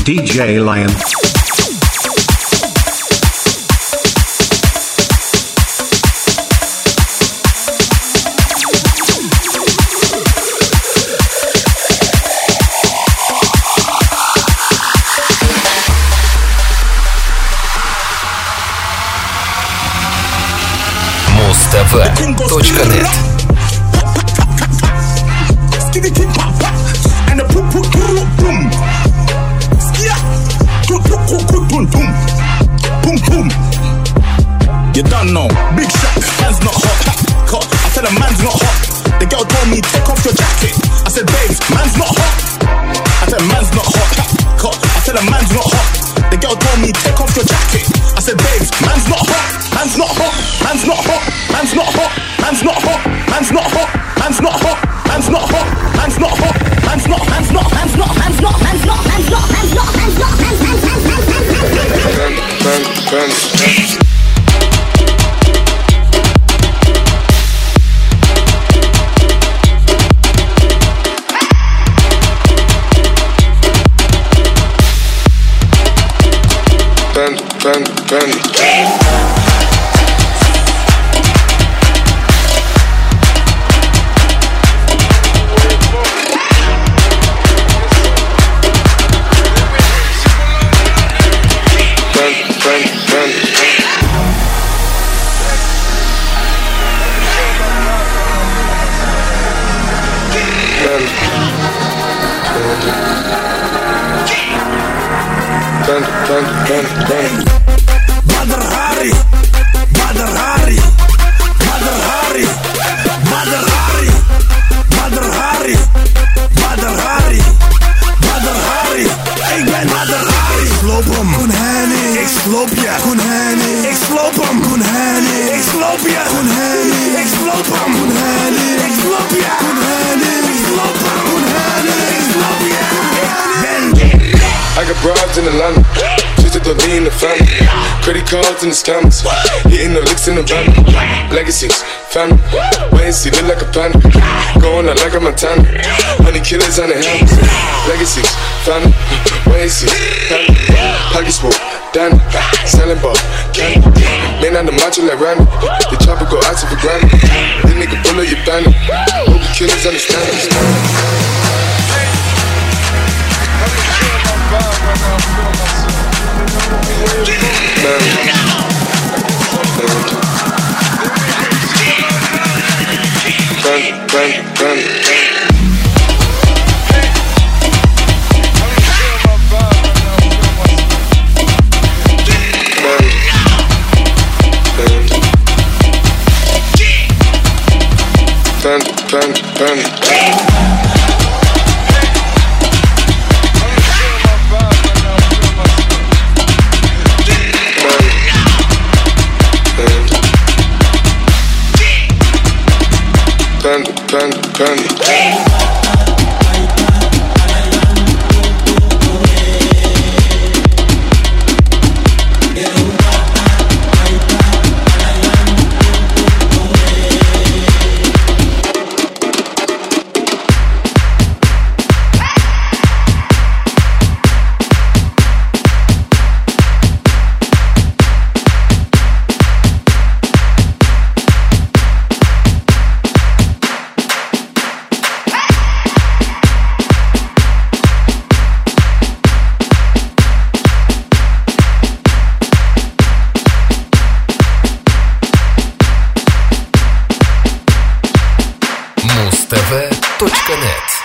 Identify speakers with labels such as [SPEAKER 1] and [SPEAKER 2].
[SPEAKER 1] DJ Lion.
[SPEAKER 2] Mustv.net.
[SPEAKER 3] You don't know, big shot, man's not hot. I said a man's not hot. The girl told me take off your jacket. I said babes, man's not hot. I said man's not hot. I said a man's not hot. The girl told me take off your jacket. I said babes, man's not hot. Man's not hot. Man's not hot. Man's not hot. Man's not hot. Man's not hot. Man's not hot. Man's not hot. Man's not hot. Man's not. Man's not. Man's not. Man's not. Man's not. Man's not. Man's not. Man's not. Man's not. Badr Hari, Badr Hari, Badr Hari, Badr Hari, Badr Hari, Badr Hari, Badr Hari. Ik ben Badr Hari. Ik sloop hem, Koen Henny. Ik sloop je, Koen Henny. Ik sloop hem, Koen Henny. Ik sloop je, Koen Henny. Ik sloop hem, Koen Henny. Ik sloop je, Koen Henny. Ik sloop hem, Koen Henny. Ik sloop je, Koen Henny.
[SPEAKER 4] I got broads in Atlanta, just to lean in the family. Credit cards and the scammers, hitting the licks in the van. Legacies, family, wait and see, look like a panda. Going out like a Montana, honey killers on the helmets. Legacies, family, wait and see, family. Pockets full, Danny, selling ball, candy. Man on the macho like Randy, the chopper go out for granted. This nigga full of your bandit, hope the killers understand it.
[SPEAKER 2] Mustv.net.